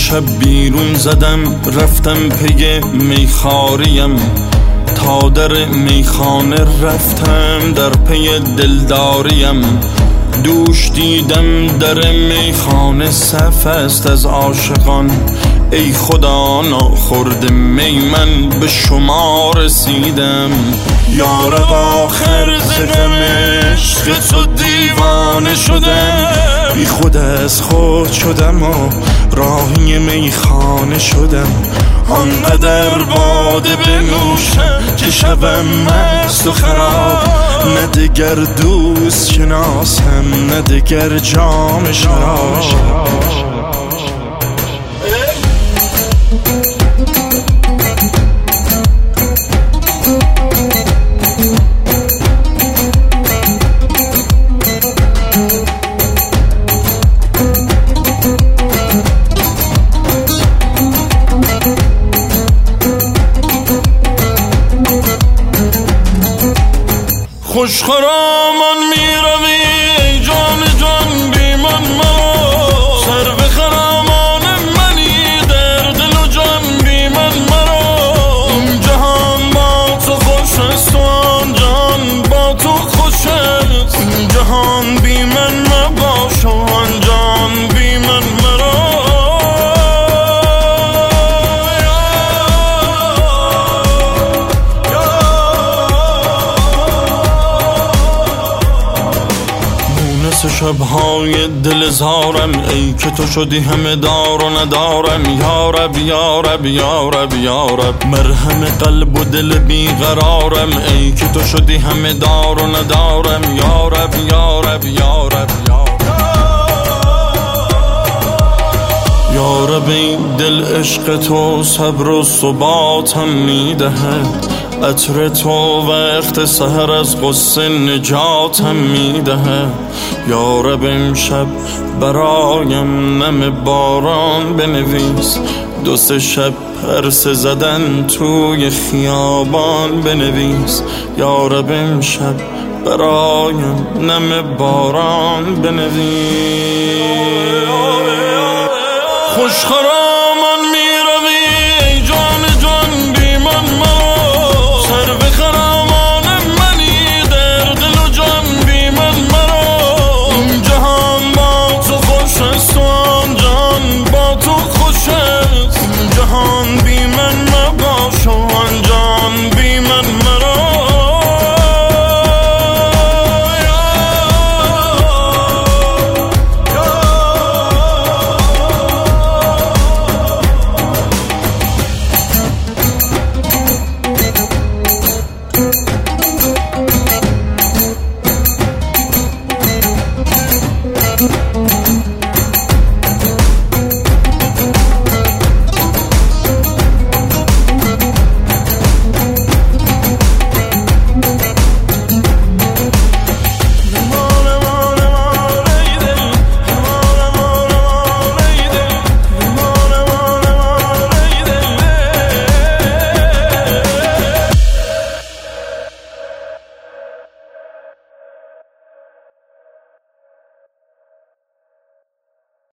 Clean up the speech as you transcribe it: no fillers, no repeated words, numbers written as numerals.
امشب بیرون زدم رفتم پی میخاریم، تا در میخانه رفتم در پی دلداریم. دوش دیدم در میخانه صف است از عاشقان، ای خدا ناخورده می من به شما رسیدم. یارب آخر ز غم عشق تو دیوانه شدم، بی خود از خود شدم و راهی میخانه شدم. آنقدر باده بنوشم که شبم مست و خراب، نه دگر دوست شناسم نه دگر جام شراب. خوش خرامان می روی ای جان جان بی من مرا، سر به خرامان منی در دل و جان بی من مرا. این جهان با تو خوش است و آن جهان با تو خوش است، این جهان بی من مباش و آن جهان بی من مرا. شبهای دل زارم ای که تو شدی همه دار و ندارم. یارب یارب یارب یارب مرهم قلب و دل بیقرارم، ای که تو شدی همه دار و ندارم. یارب یارب یارب یارب این دل عشق تو صبر و ثباتم میدهد، عطر تو وقت سحر از غصه نجاتم میدهد. یارب امشب برایم نم باران بنویس، دو سه شب پرسه زدن توی خیابان بنویس. یارب امشب برایم نم باران بنویس. خوش خرامان